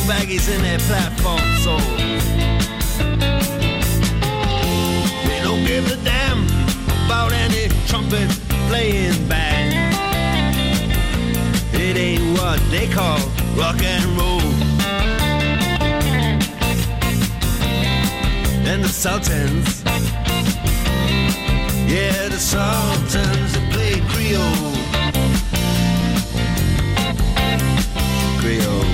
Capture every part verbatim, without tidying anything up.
baggies in their platform soles. They don't give a damn about any trumpet playing band. It ain't what they call rock and roll. And the Sultans, yeah, the Sultans that play Creole. Creole.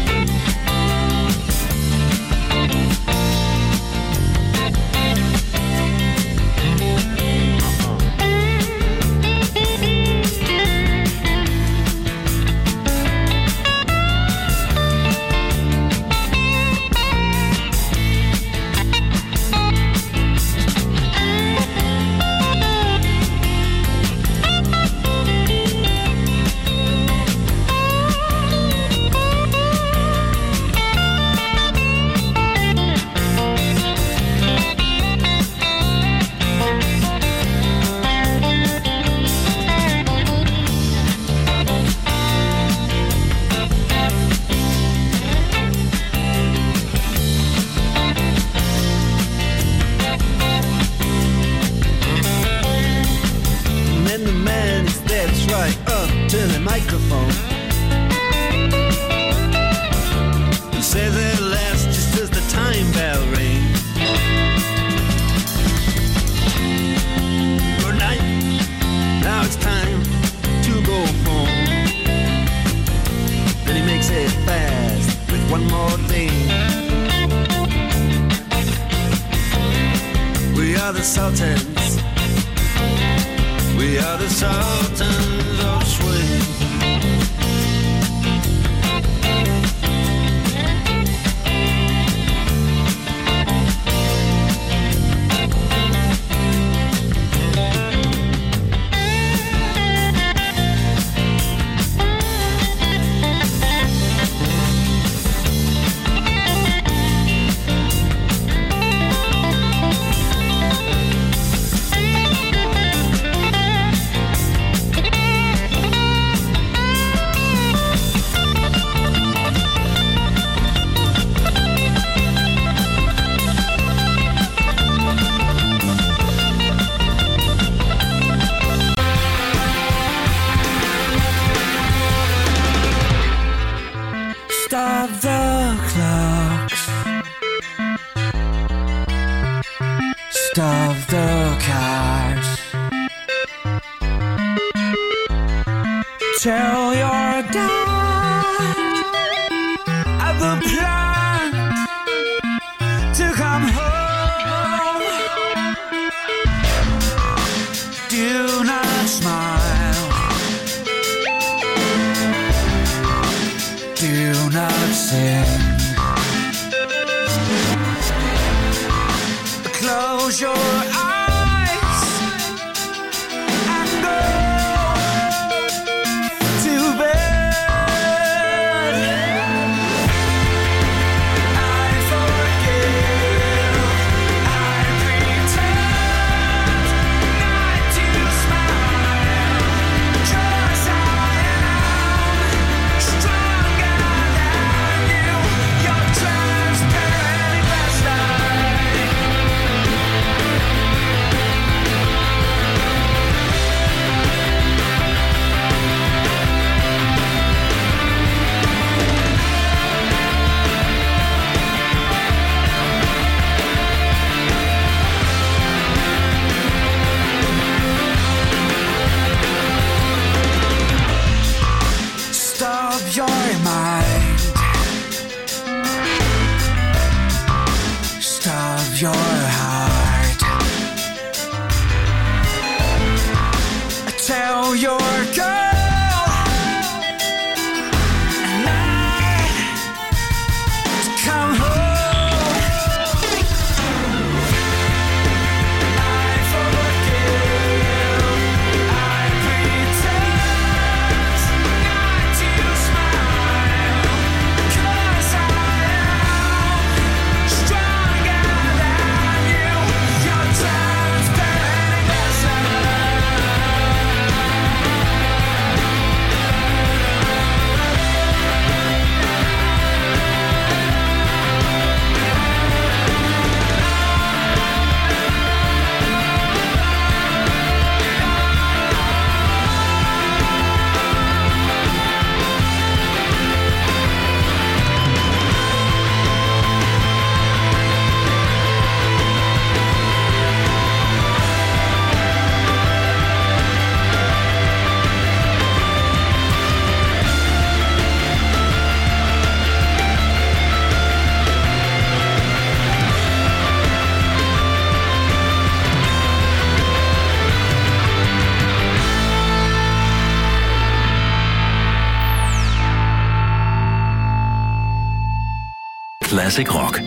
Stronger than Classic Rock.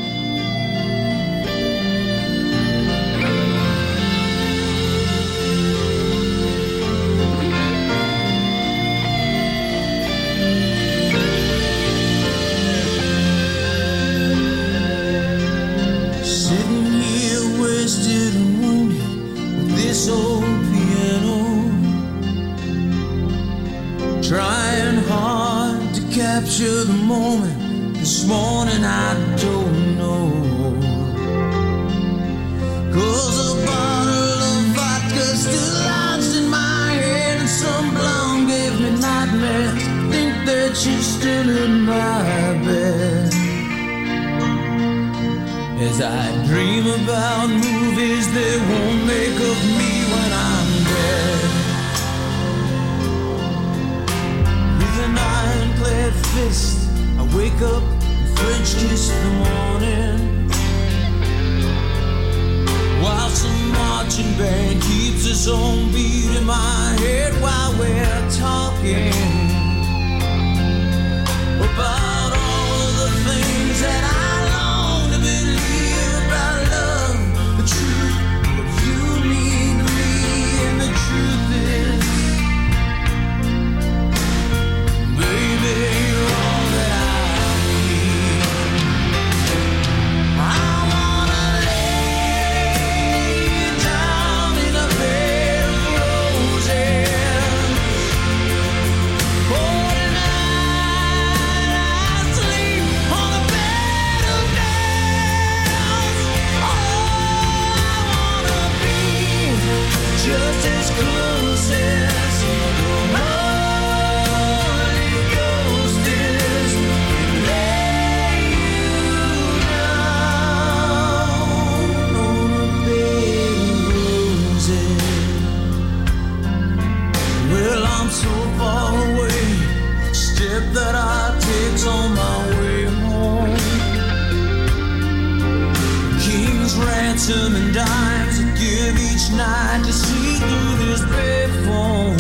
Capture the moment. This morning I don't know, 'cause a bottle of vodka still lodged in my head, and some blonde gave me nightmares. Think that she's still in my bed as I dream about movies they won't make of me when I'm dead. Ironclad fist, I wake up and French kiss the morning, while some marching band keeps its own beat in my head while we're talking about all of the things that I long to believe about love, the truth, what you mean to me, and the truth is, baby, you're all that I need. I wanna lay you down in a bed of roses. Oh, tonight I sleep on a bed of nails. Oh, I wanna be just as close as the Holy Ghost is, and lay you down on a bed of roses. Well, I'm so far away, step that I take on my way home. King's ransom and dimes I give each night to see through this payphone.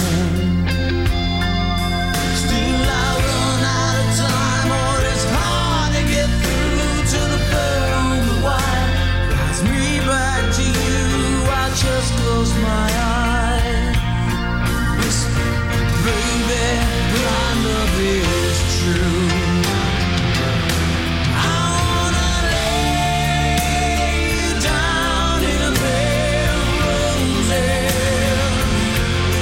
Still I run out of time, or it's hard to get through to the pearl on the wire. Drives me back to you, I just close my eyes. Whisper, baby, my love is true. I wanna lay you down in a bed of roses.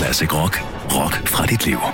Classic Rock. Rock fra dit liv.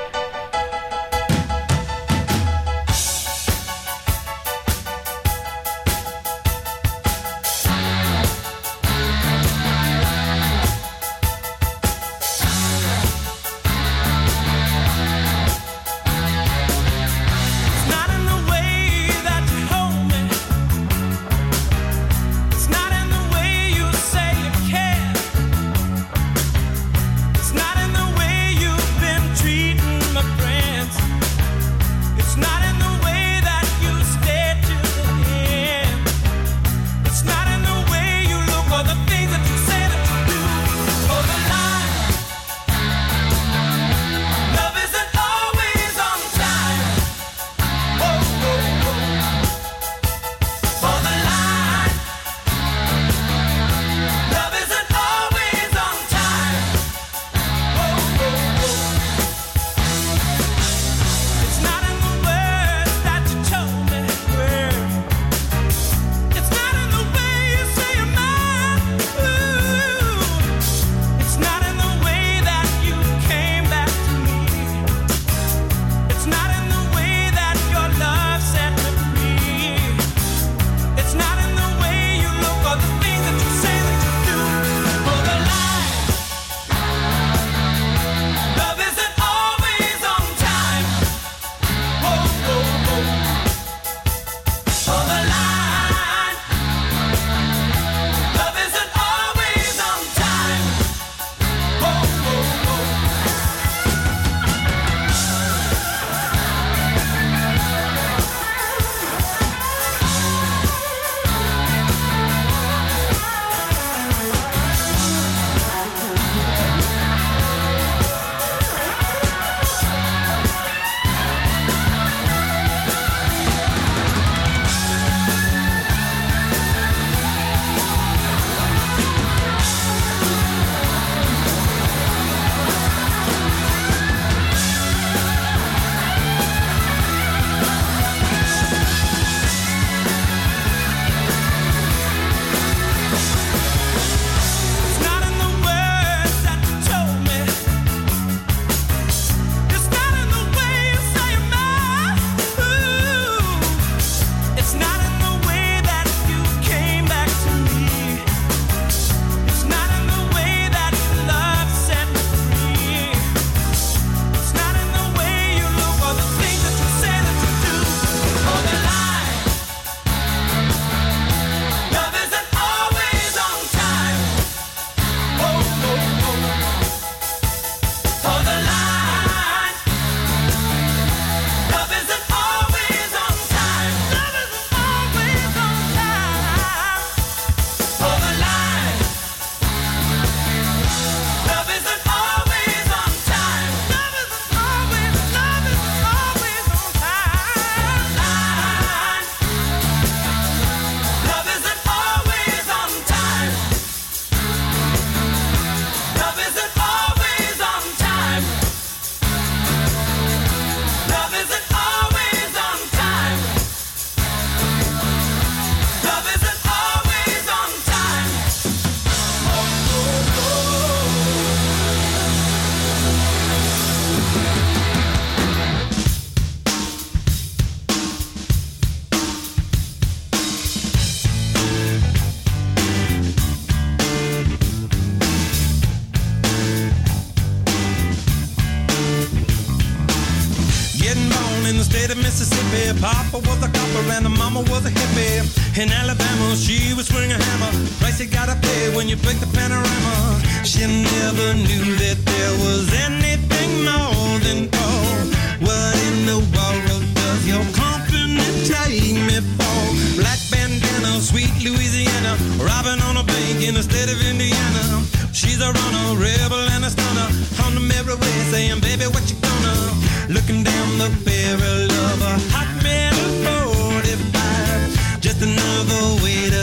state of Mississippi. Papa was a copper and the mama was a hippie. In Alabama, she would swing a hammer. Price you gotta pay when you break the panorama. She never knew that there was anything more than gold. What in the world does your company take me for? Black bandana, sweet Louisiana, robbing on a bank in the state of Indiana. She's a runner, rebel and a stunner. On the merry way saying, baby, what you gonna? Looking down the barrel of a hot metal forty-five. Just another way to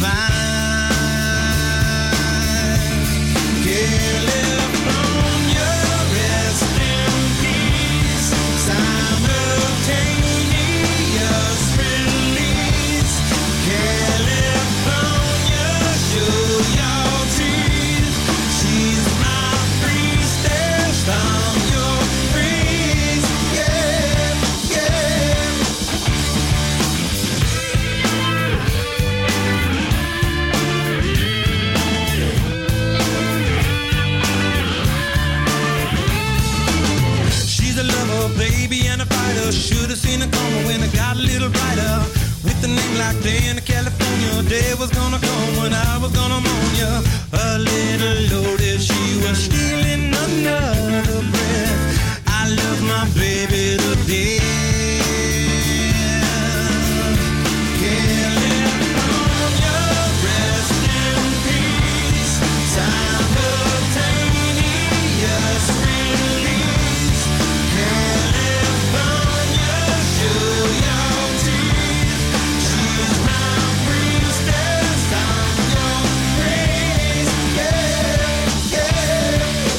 survive. California, rest in peace. Simultaneous release. California, show your teeth. She's my baby and a fighter. Should have seen it coming when it got a little brighter. With a name like day in California, day was gonna come when I was gonna moan ya. A little loaded, she was stealing another breath. I love my baby to death. California, rest in peace. Simultaneous release. California, show your teeth. She's my priestess, I'm your praise. Yeah, yeah.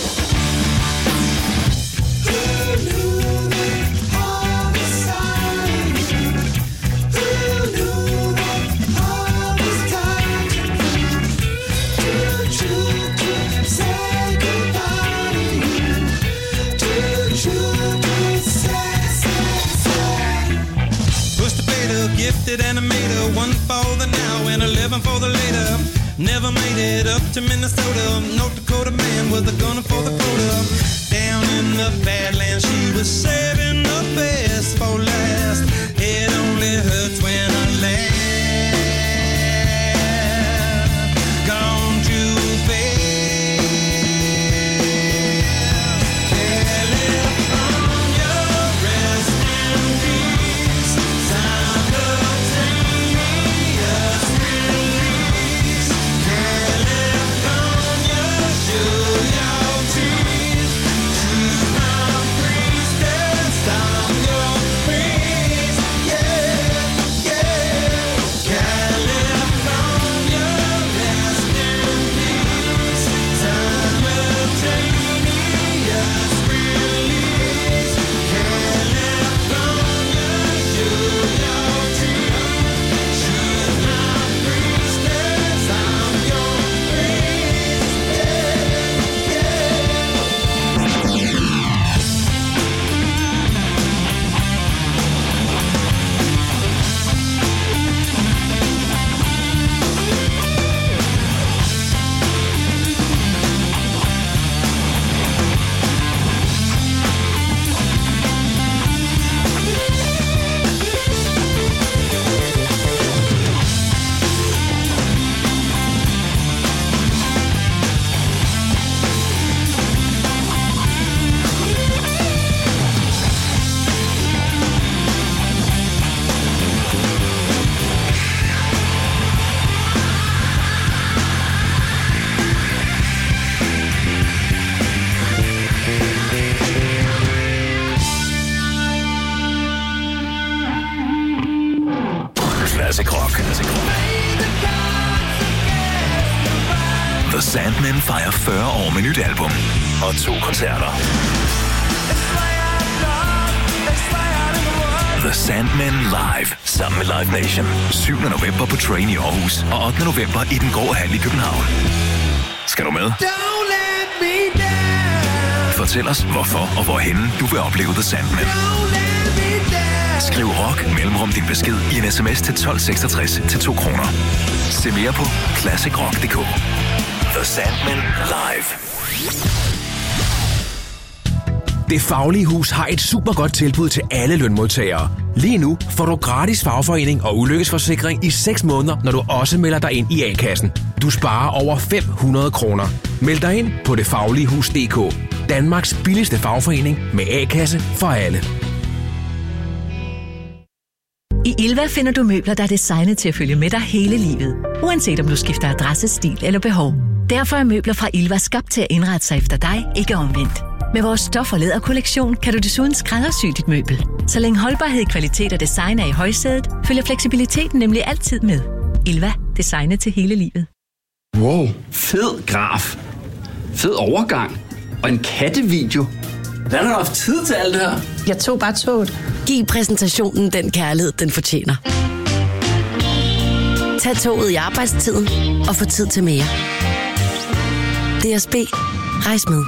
Who knew that homicide? Who knew that homicide? Too true to say goodbye to you. Too true to say, say, say. Pushed the beta, gifted animator. One for the now and eleven for the later. Never made it up to Minnesota. North Dakota man was a gunner for the quota. Down in the Badlands, she was saving the best for last. It only hurts when I laugh. Gone too fast. California, rest in peace. Simultaneous release. California, show your teeth. She's my priestess, I'm your priest. Yeah, yeah. California, rest in peace. Simultaneous release. California, show your teeth. She's my priestess, I'm your priest. Yeah, yeah. Classic Rock. Classic Rock. The Sandmen fejrer fyrre år med nyt album og to koncerter. The Sandmen Live sammen med Live Nation. syvende november på Train i Aarhus og ottende november i Den Grå Hal i København. Skal du med? Don't let me down. Fortæl os, hvorfor og hvorhenne du vil opleve The Sandmen. Don't let me down. Skriv rock mellemrum din besked i en sms til tolv seksogtres til to kroner. Se mere på classic rock punktum d k. The Sandmen Live. Det Faglige Hus har et super godt tilbud til alle lønmodtagere. Lige nu får du gratis fagforening og ulykkesforsikring i seks måneder, når du også melder dig ind i A-kassen. Du sparer over fem hundrede kroner. Meld dig ind på det faglige hus punktum d k. Danmarks billigste fagforening med A-kasse for alle. I Ilva finder du møbler, der er designet til at følge med dig hele livet. Uanset om du skifter adresse, stil eller behov. Derfor er møbler fra Ilva skabt til at indrette sig efter dig, ikke omvendt. Med vores stof- og læderkollektion kan du desuden skræddersy dit møbel. Så længe holdbarhed, kvalitet og design er i højsædet, følger fleksibiliteten nemlig altid med. Ilva, designet til hele livet. Wow, fed graf. Fed overgang. Og en kattevideo. Hvordan har du haft tid til alt det her? Jeg tog bare toget. Giv præsentationen den kærlighed, den fortjener. Tag toget i arbejdstiden og få tid til mere. D S B. Rejs med.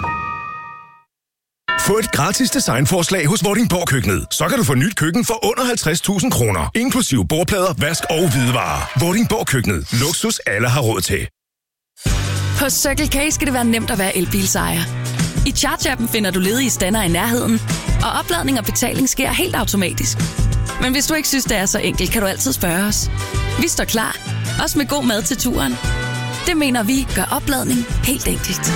Få et gratis designforslag hos Vordingborg Køkkenet. Så kan du få nyt køkken for under halvtreds tusind kroner. Inklusive bordplader, vask og hvidevarer. Vordingborg Køkkenet. Luksus alle har råd til. På Circle K skal det være nemt at være elbilsejer. I Charge-appen finder du ledige stander i nærheden, og opladning og betaling sker helt automatisk. Men hvis du ikke synes, det er så enkelt, kan du altid spørge os. Vi står klar, også med god mad til turen. Det mener vi gør opladning helt enkelt.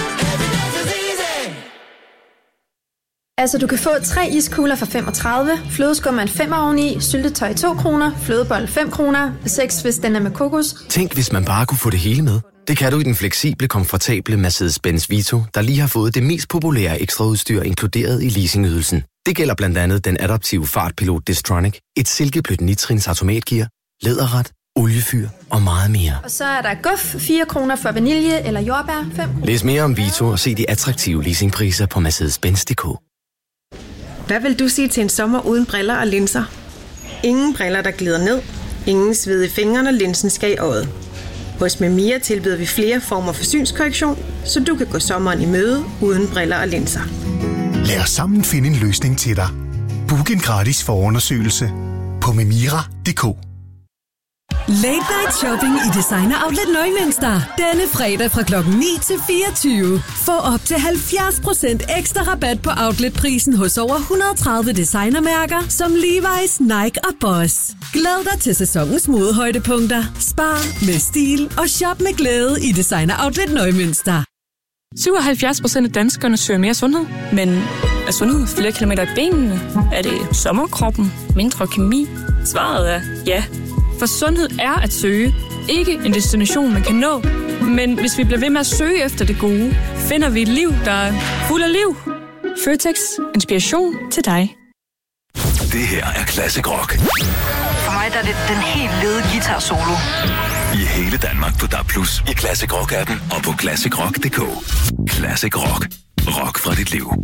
Altså, du kan få tre iskugler for femogtredive, flødeskummer en femmer oveni, syltetøj to kroner, flødebold fem kroner, seks hvis den er med kokos. Tænk, hvis man bare kunne få det hele med. Det kan du i den fleksible, komfortable Mercedes-Benz Vito, der lige har fået det mest populære ekstraudstyr inkluderet i leasingydelsen. Det gælder blandt andet den adaptive fartpilot Distronic, et silkeblødt nitrins automatgear, læderret, oliefyr og meget mere. Og så er der guf, fire kroner for vanilje eller jordbær, fem kroner. Læs mere om Vito og se de attraktive leasingpriser på Mercedes Benz punktum d k. Hvad vil du sige til en sommer uden briller og linser? Ingen briller, der glider ned. Ingen sved i fingrene, når linsen skal i øjet. Hos Memia tilbyder vi flere former for synskorrektion, så du kan gå sommeren i møde uden briller og linser. Lad os sammen finde en løsning til dig. Book en gratis forundersøgelse på memira punktum d k. Late Night Shopping i Designer Outlet Neumünster. Denne fredag fra klokken ni til fireogtyve. Få op til halvfjerds procent ekstra rabat på outletprisen hos over et hundrede og tredive designermærker som Levi's, Nike og Boss. Glæd dig til sæsonens modehøjdepunkter. Spar med stil og shop med glæde i Designer Outlet Neumünster. syvoghalvfjerds procent af danskerne søger mere sundhed. Men er sundhed flere kilometer i benene? Er det sommerkroppen? Mindre kemi? Svaret er ja. For sundhed er at søge, ikke en destination, man kan nå. Men hvis vi bliver ved med at søge efter det gode, finder vi et liv, der er fuld af liv. Føtex. Inspiration til dig. Det her er Classic Rock. For mig der er det den helt lede guitar solo. I hele Danmark på D A B plus, i Classic Rock-appen og på classic rock punktum d k. Classic Rock. Rock fra dit liv.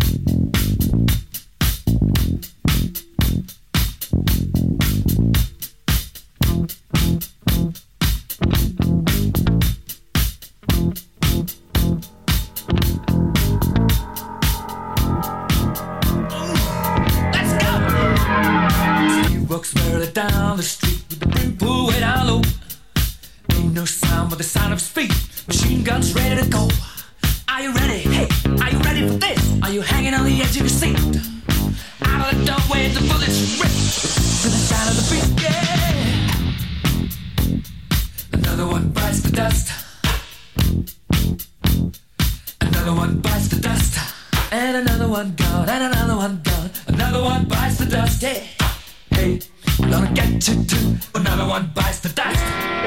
Walks further down the street with the brim pulled way down low. Ain't no sound but the sound of his feet. Machine guns ready to go. Are you ready? Hey, are you ready for this? Are you hanging on the edge of your seat? Out of the doorway, the bullets rip to the sound of the beat. Yeah. Another one bites the dust. Another one bites the dust. And another one gone. And another one gone. Another one bites the dust. Yeah. Hey, we're gonna get you too. Another one bites the dust.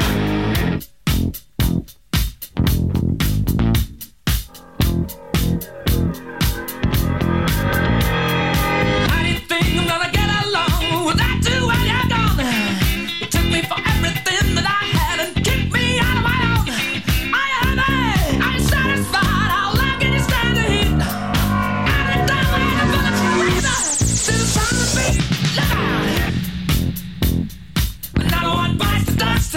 How do you think I'm gonna get along without you when you're gone? You took me for everything that I had and kicked me out of my own. Are you happy? Are you satisfied? How long can you stand the heat? Out of the doorway, the bullets razor to the sound of the beat. Look out! Another one bites the dust.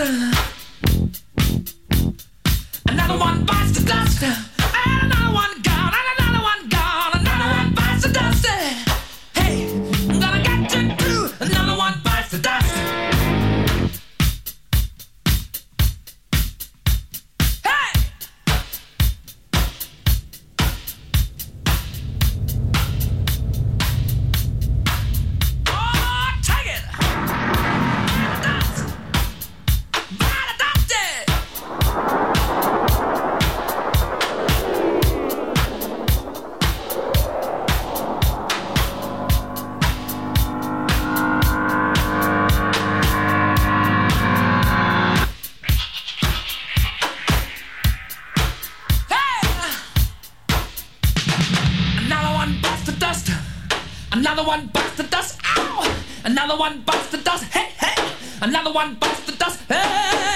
Another one bites the dust. And another one gone. And another one gone. Another one bites the dust. Hey, I'm gonna get you too. Another one bites the dust. Hey! Oh, take it! Another one bites the dust. Ow! Another one bites the dust. Hey, hey! Another one bites the dust. Hey!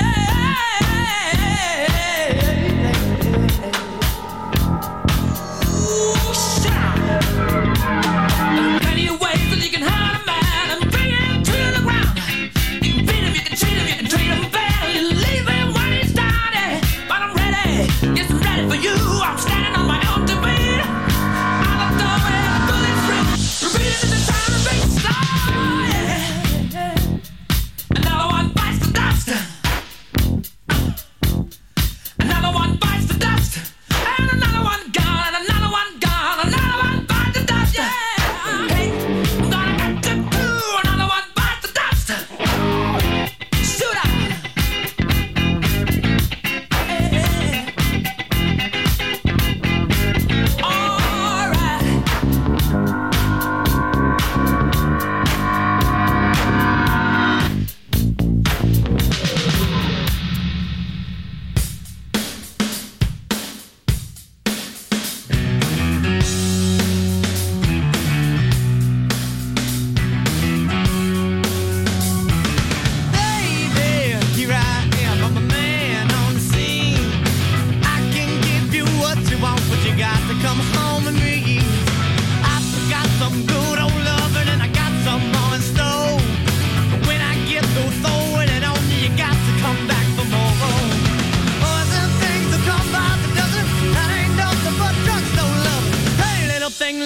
Ooh, shout! There are plenty of ways that you can hurt a man and bring him to the ground. You can beat him, you can cheat him, you can treat him bad, you leave him when he's down. Yeah. But I'm ready, yes, I'm ready for you. I'm standing on my own to beat. Out of the way, the bullets rip. Repeat it in the sound of big star. Yeah. Another one bites the dust.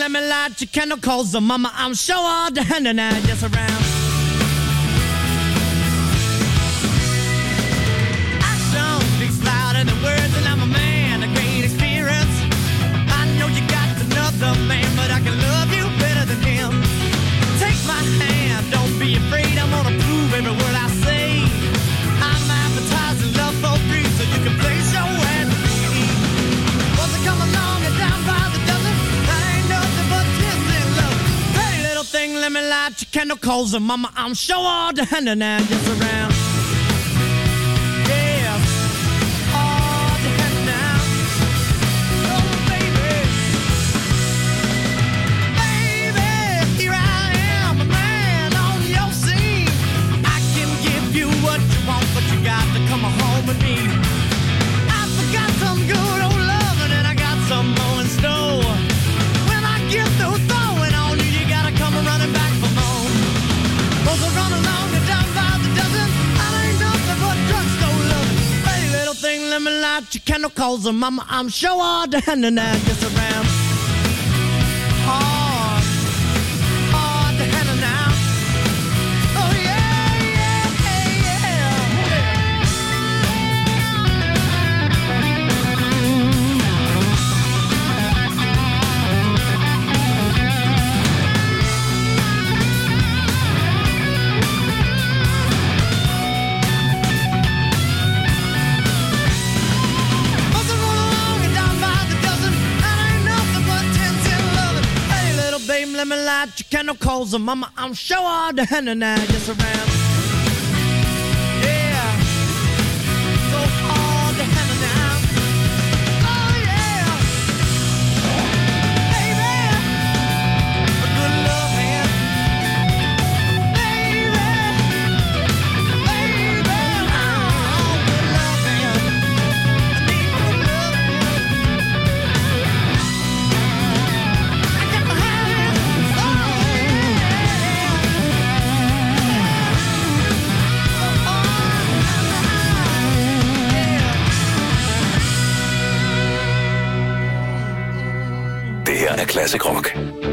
let me light your candle, cause the mama, I'm sure all the hand and I just around. Action speaks louder than words, and I'm a man of great experience. I know you got another man, but I can love you better than him. Take my hand, don't be afraid, I'm gonna prove every word I say. I'm advertising love for free, so you can place your ad with me. Once I come along and down by the dozen, that ain't nothing but tears in love. Hey little thing, let me light your candle, cause the mama, I'm sure all the hand and now just around. Come home with me. I forgot some good old loving, and I got some more in store. When I get through throwing on you, you gotta come running back for more. Both are running along and down by the dozen. I ain't nothing but drugstore loving. Hey little thing, let me light your candle, cause the mama, I'm sure all the hand and I just around. Hard, hard to handle now. Oh yeah. Let me light your candle, cause the mama, I'm sure all the hand and I just around. Yeah, so all the hand and now. Oh yeah, baby, a good love hand. Baby, baby, oh, good love hand. I need good love hand. I got my hand. Det her er Classic Rock.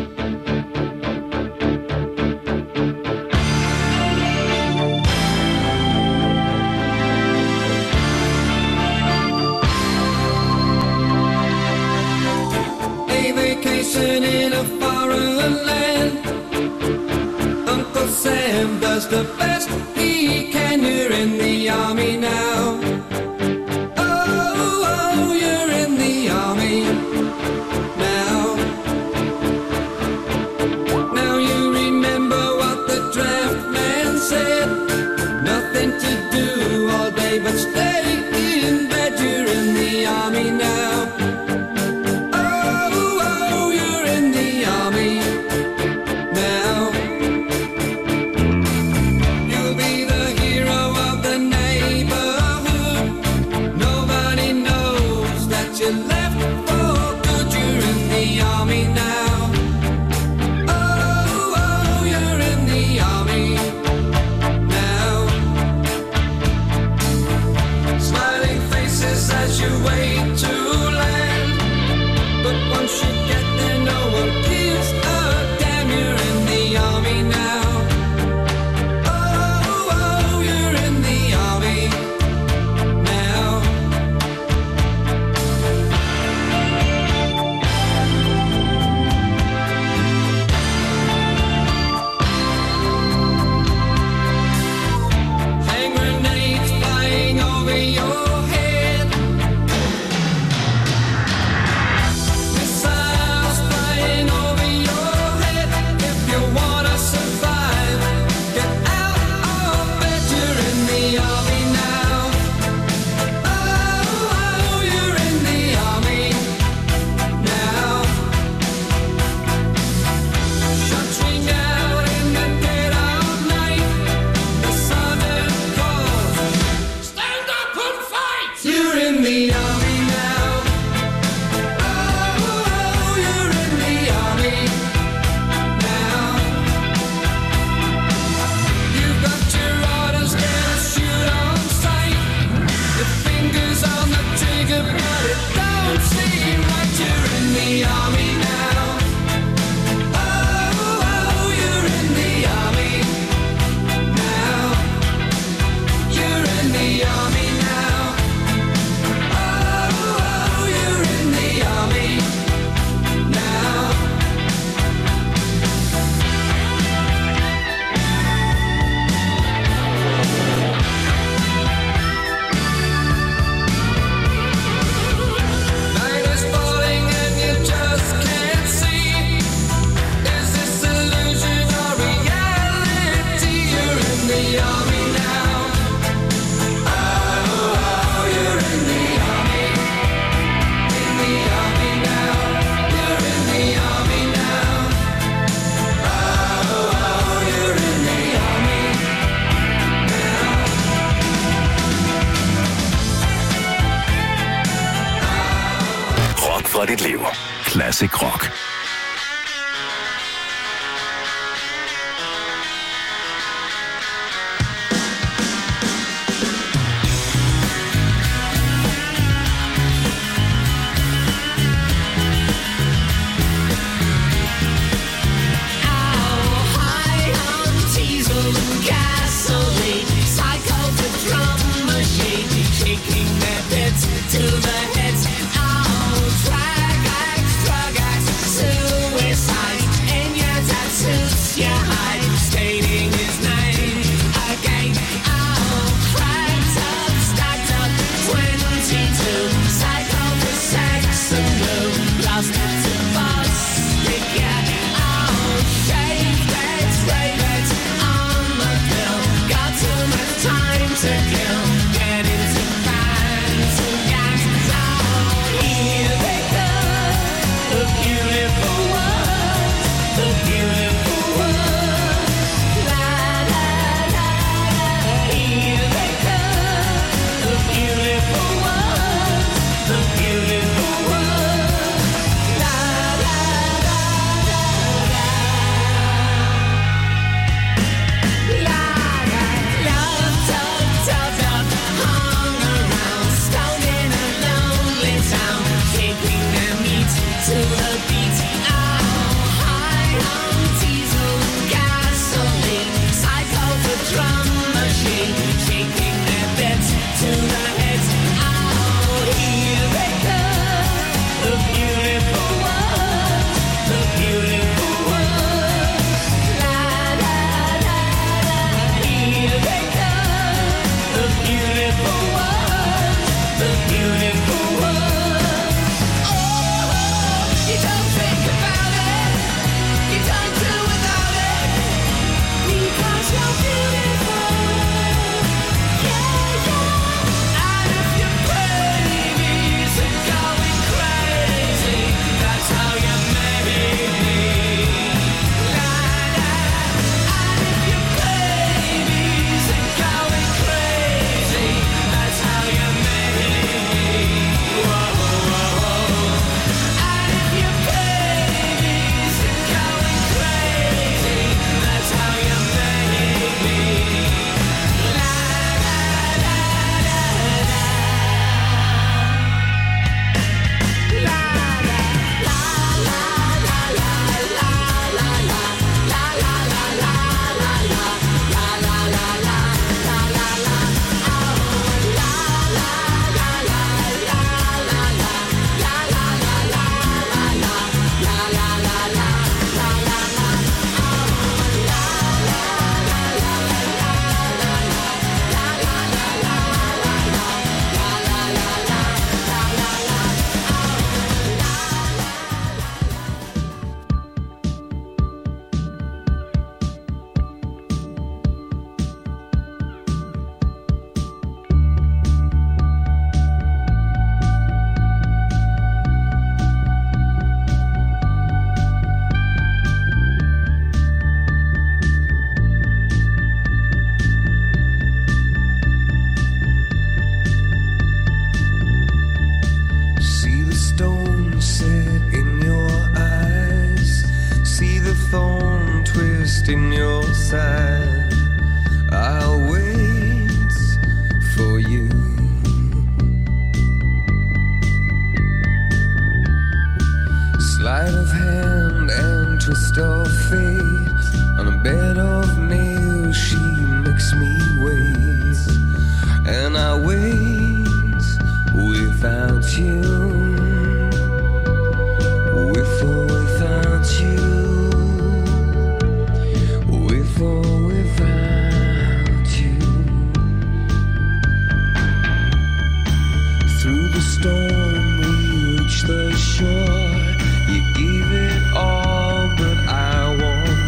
A vacation in a foreign land. Uncle Sam does the best he can. You're in the army now. Oh, oh, you're in the army now. Now you remember what the draft man said. Nothing to do all day but stay in bed. You're in the army now. Oh, oh, you're in the army now. You'll be the hero of the night. Classic Rock. To the heads, oh, drag acts, drug acts, suicide, in your tattoos, you hide, stating his name again. Oh, cracked up, stacked up, twenty-two, psycho for sex and blue, lost it to bus, yeah. Oh, shaved heads, rave heads, on the pill, got too much time to kill, get into bands and gangs. Here they come, the beautiful ones, the beautiful ones. La la la la. Here they come, the beautiful ones, the beautiful ones. La la la la la. La la love tug tug tug hung around, stoned in a lonely town, taking their meat to the beat. Oh, high on diesel gasoline, psycho for drum machine, shaking their beds to the heads. Oh, here they come, the beautiful ones, the beautiful ones. La la la la. Here they come, the beautiful ones, the beautiful ones. Oh, you don't think about it, you don't do without it, because you're beautiful. Yeah, yeah. And if your babies are going crazy, that's how you make me. La la. And if your babies are going crazy, that's how you make me. Whoa, whoa. And if your babies are going crazy, that's how you make me. La la la la la. La la la la la la la la la. La la la la la la. La la la la la la la. Oh, la la la la la la la. La la la la la la. La la la la la la la. Oh, la la la la la la la. La la la la la la. La la la la la See the stone set in your eyes, see the thorn twist in your side. I'll wait for you. Sleight of hand and twist of fate, on a bed of nails she makes me wait, and I wait without you, with or without you, with or without you. Through the storm we reach the shore, you give it all, but I want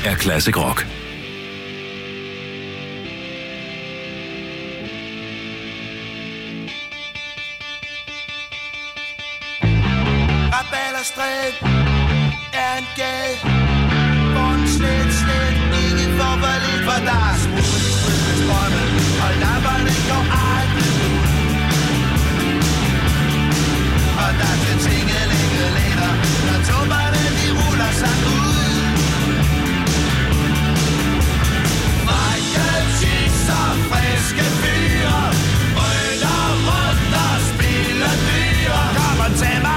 er Classic Rock. Rabalderstræk er en gade, hvor en slet, slet ikke får for lidt, for der er smut i smut strømmen, og lamperne går aldrig ud. Og der er til tingelinge later, når tubberne de ruller sig ud. Frække chicks og friske fyre, ryller rundt og spiller dyre. Kom og tag mig!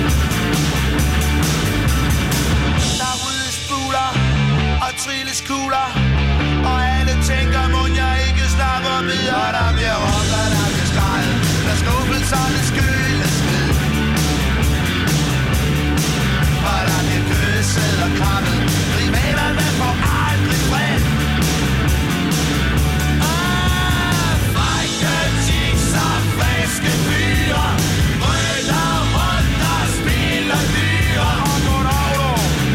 Og trilles kugler, og alle tænker, må jeg ikke snakke om det. Og der bliver råbt, og der bliver skrejet, der skubbelserne skyldes ved. Og der bliver kysset og krammet, rivalerne får aldrig fred. Ah, frække chicks og friske fyre, ryller rundt og spiller dyre. Og goddag, du!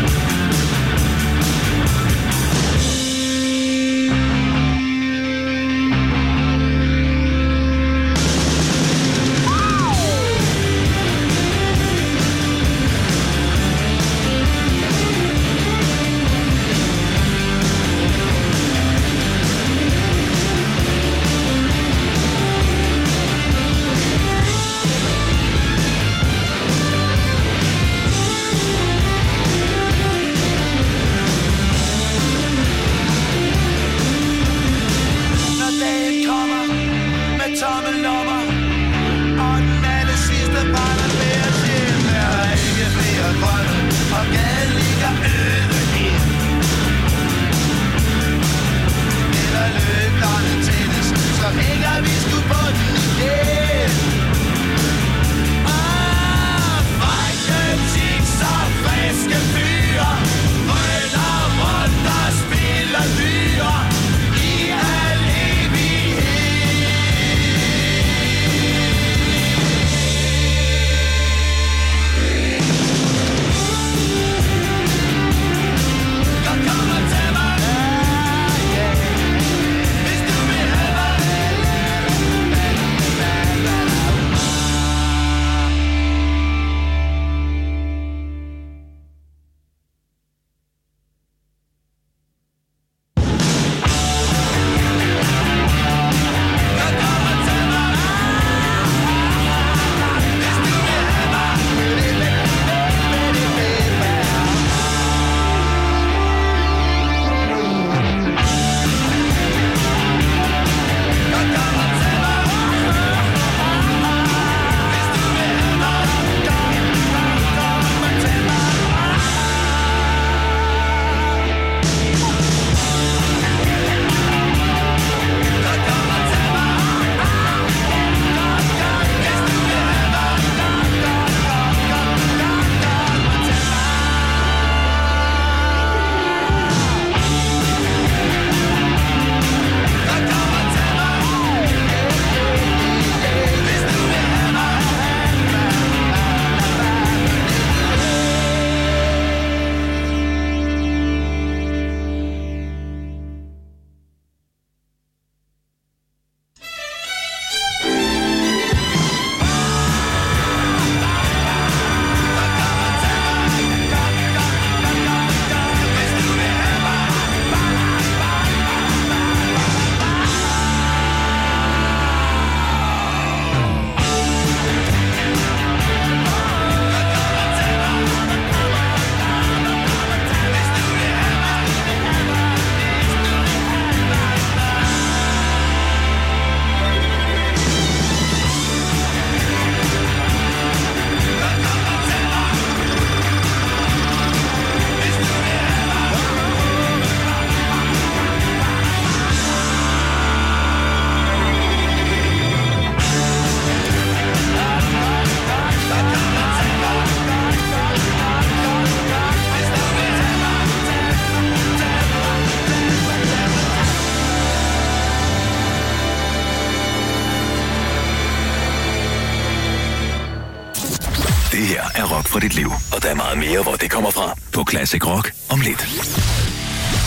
Det her er rock for dit liv, og der er meget mere, hvor det kommer fra på Classic Rock om lidt.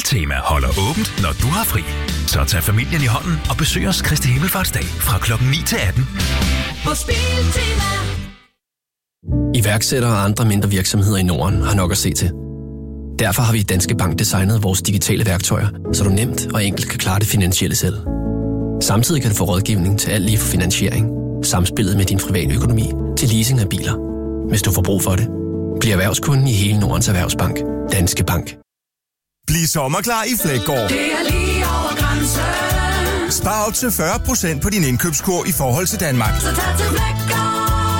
Biltema holder åbent, når du har fri. Så tag familien i hånden og besøg os Kristi Himmelfartsdag fra klokken ni til atten. Hos Biltema. Iværksættere og andre mindre virksomheder i Norden har nok at se til. Derfor har vi i Danske Bank designet vores digitale værktøjer, så du nemt og enkelt kan klare det finansielle selv. Samtidig kan du få rådgivning til alt lige fra finansiering, samspillet med din private økonomi til leasing af biler. Hvis du får brug for det, bliv erhvervskunden i hele Nordens Erhvervsbank. Danske Bank. Bliv sommerklar i Fleggaard. Det er lige over grænsen. Spar op til fyrre procent på din indkøbskur i forhold til Danmark. Så tag til Fleggaard.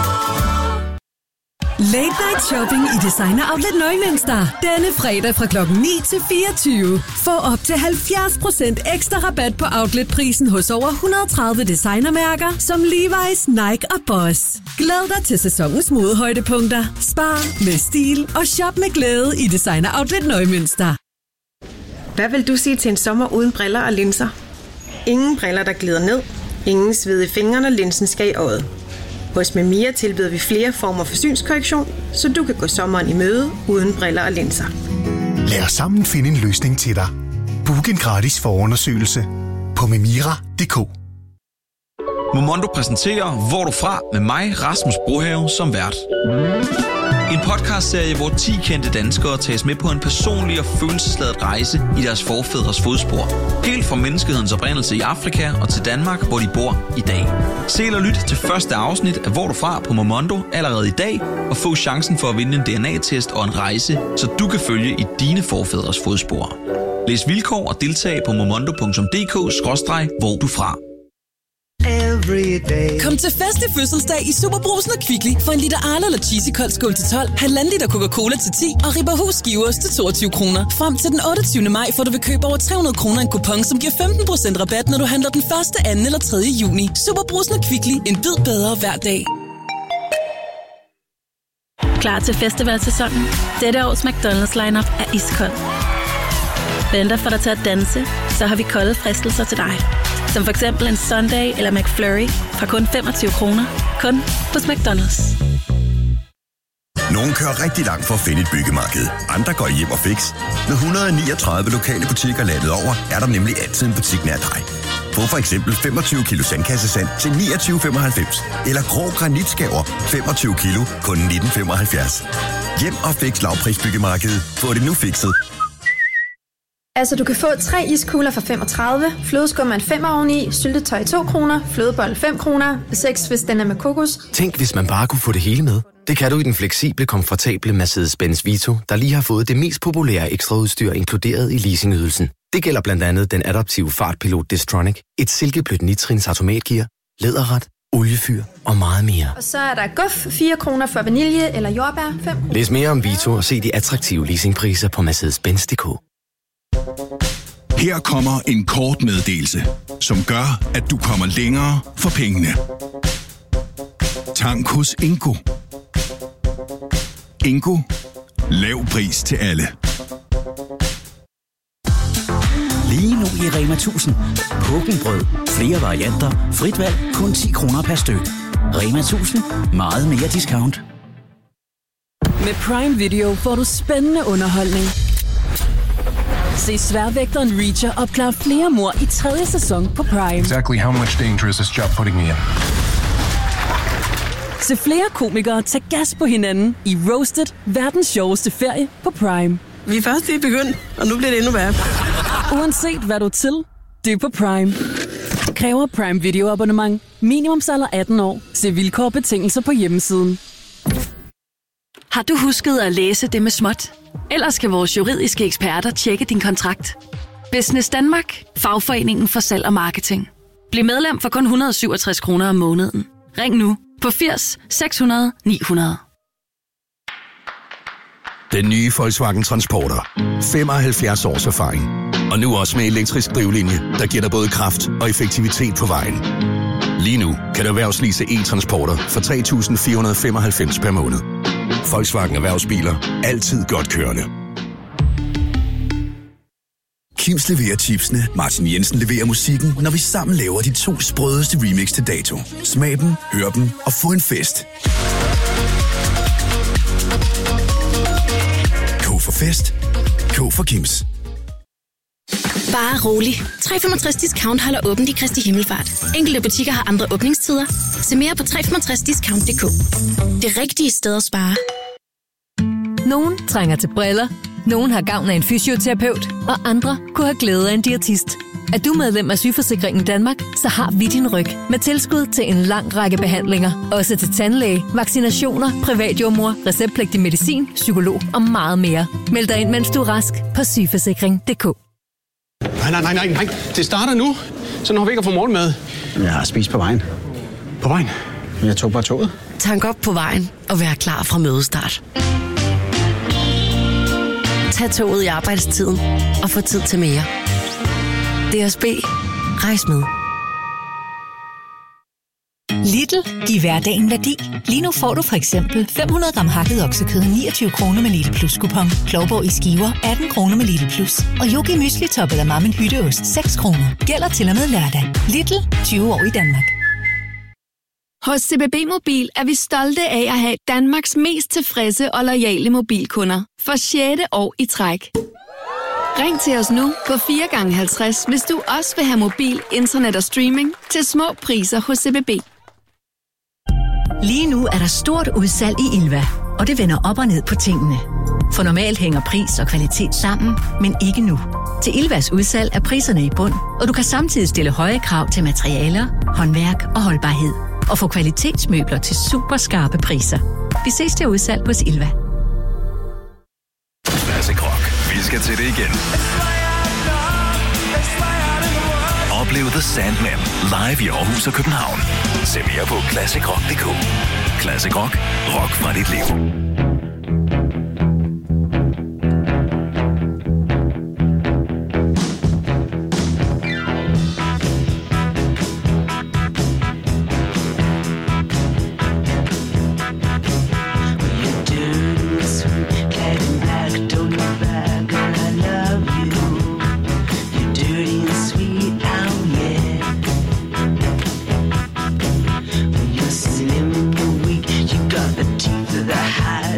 Late Night Shopping i Designer Outlet Nøgmünster. Denne fredag fra klokken ni til fireogtyve. Få op til halvfjerds procent ekstra rabat på outletprisen hos over et hundrede og tredive designermærker som Levi's, Nike og Boss. Glæd dig til sæsonens modehøjdepunkter. Spar med stil og shop med glæde i Designer Outlet Nøgmünster. Hvad vil du sige til en sommer uden briller og linser? Ingen briller, der glider ned. Ingen sved i fingrene, og linsen skal i øjet. Hos Memia tilbyder vi flere former for synskorrektion, så du kan gå sommeren i møde uden briller og linser. Lad os sammen finde en løsning til dig. Book en gratis forundersøgelse på memira punktum d k. Momondo præsenterer Hvor du fra med mig, Rasmus Brohave, som vært. En podcastserie, hvor ti kendte danskere tages med på en personlig og følelsesladet rejse i deres forfædres fodspor. Helt fra menneskehedens oprindelse i Afrika og til Danmark, hvor de bor i dag. Se eller lyt til første afsnit af Hvor du fra på Momondo allerede i dag, og få chancen for at vinde en D N A-test og en rejse, så du kan følge i dine forfædres fodspor. Læs vilkår og deltag på momondo punktum d k skråstreg hvor du fra. Kom til fest i fødselsdag i Superbrugsen og Kvickly for en liter Arla eller Cheesy kold skål til tolv, halvanden liter Coca-Cola til ti og Ribberhus skiveost til toogtyve kroner. Frem til den otteogtyvende maj får du ved køb over tre hundrede kroner en kupon, som giver femten procent rabat, når du handler den første, anden eller tredje juni. Superbrugsen og Kvickly. En bid bedre hver dag. Klar til festivalsæsonen? Dette års McDonald's lineup er iskold. Venter for dig til at danse, så har vi kolde fristelser til dig. Som for eksempel en Sunday eller McFlurry fra kun femogtyve kroner. Kun hos McDonald's. Nogle kører rigtig langt for at finde et byggemarked. Andre går hjem og fix. Med et hundrede og niogtredive lokale butikker landet over, er der nemlig altid en butik nær dig. Få for eksempel femogtyve kilo sandkassesand til niogtyve femoghalvfems. Eller grå granitskaver femogtyve kilo kun nitten femoghalvfjerds. Hjem og fix lavprisbyggemarkedet. Få det nu fikset. Altså, du kan få tre iskugler for femogtredive, flødeskum en femmer oveni, syltetøj to kroner, flødebold fem kroner, seks hvis den er med kokos. Tænk, hvis man bare kunne få det hele med. Det kan du i den fleksible, komfortable Mercedes-Benz Vito, der lige har fået det mest populære ekstraudstyr inkluderet i leasingydelsen. Det gælder blandt andet den adaptive fartpilot Distronic, et silkeblødt nitrins automatgear, læderret, oliefyr og meget mere. Og så er der guf, fire kroner for vanilje eller jordbær, fem kroner. Læs mere om Vito og se de attraktive leasingpriser på Mercedes Benz punktum d k. Her kommer en kort meddelelse, som gør, at du kommer længere for pengene. Tank hos Ingo. Ingo. Lav pris til alle. Lige nu i Rema tusind. Pukkelbrød. Flere varianter. Frit valg. Kun ti kroner per styk. Rema tusind. Meget mere discount. Med Prime Video får du spændende underholdning. Se sværvægteren Reacher opklare flere mord i tredje sæson på Prime. Exactly how much danger is this job putting me in? Se flere komikere tage gas på hinanden i Roasted, verdens sjoveste ferie på Prime. Vi er først lige begyndt, og nu bliver det endnu værre. Uanset hvad du er til, det er på Prime. Kræver Prime Video abonnement. Minimumsalder atten år. Se vilkår og betingelser på hjemmesiden. Har du husket at læse det med småt? Ellers skal vores juridiske eksperter tjekke din kontrakt. Business Danmark. Fagforeningen for salg og marketing. Bliv medlem for kun et hundrede og syvogtres kroner om måneden. Ring nu på firs seks hundrede ni hundrede. Den nye Volkswagen Transporter. femoghalvfjerds års erfaring. Og nu også med elektrisk drivlinje, der giver dig både kraft og effektivitet på vejen. Lige nu kan du erhvervslease e-transporter for tre tusind fire hundrede og femoghalvfems per måned. Volkswagen Erhvervsbiler. Altid godt kørende. Kims leverer chipsene, Martin Jensen leverer musikken, når vi sammen laver de to sprødeste remix til dato. Smag dem, hør dem og få en fest. K for fest. K for Kims. Bare rolig. tre komma femogtres Discount holder åbent i Kristi Himmelfart. Enkelte butikker har andre åbningstider. Se mere på tre komma femogtres discount punktum d k. Det rigtige sted at spare. Nogen trænger til briller, nogen har gavn af en fysioterapeut, og andre kunne have glæde af en diætist. Er du medlem af Sygeforsikringen Danmark, så har vi din ryg med tilskud til en lang række behandlinger. Også til tandlæge, vaccinationer, privatjordmor, receptpligtig medicin, psykolog og meget mere. Meld dig ind, mens du er rask på sygeforsikring punktum d k. Nej, nej, nej, nej, nej. Det starter nu. Så når vi ikke får morgenmad. Jeg har spist på vejen. På vejen? Jeg tog bare toget. Tank op på vejen og vær klar fra mødestart. Tag toget i arbejdstiden og få tid til mere. D S B. Rejs med. Lidl. Giv hverdagen værdi. Lige nu får du for eksempel fem hundrede gram hakket oksekød niogtyve kroner med Lidl Plus kupon. Klovborg i skiver atten kroner med Lidl Plus. Og Yogi Mysli Top eller Mammen Hytteost seks kroner. Gælder til og med lørdag. Lidl. tyve år i Danmark. Hos C B B Mobil er vi stolte af at have Danmarks mest tilfredse og loyale mobilkunder. For sjette år i træk. Ring til os nu på fire gange halvtreds, hvis du også vil have mobil, internet og streaming til små priser hos C B B. Lige nu er der stort udsalg i Ilva, og det vender op og ned på tingene. For normalt hænger pris og kvalitet sammen, men ikke nu. Til Ilvas udsalg er priserne i bund, og du kan samtidig stille høje krav til materialer, håndværk og holdbarhed. Og få kvalitetsmøbler til super skarpe priser. Vi ses til udsalg hos Ilva. Classic Rock. Vi skal til det igen. Oplev The Sandman live i Aarhus og København. Se mere på classic rock punktum d k. Classic Rock. Rock fra dit liv. The high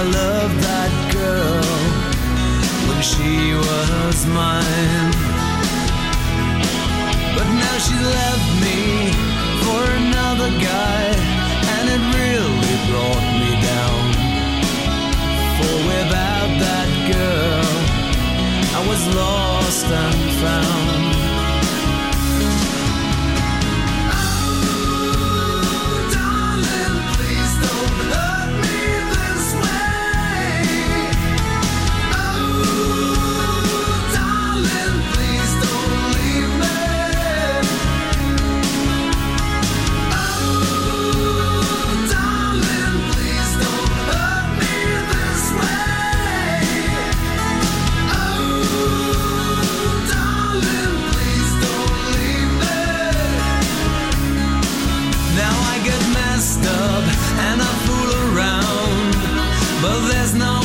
loved that girl when she was mine. But now she left me for another guy, and it really brought me down. For without that girl, I was lost and found. And I fool around, but there's no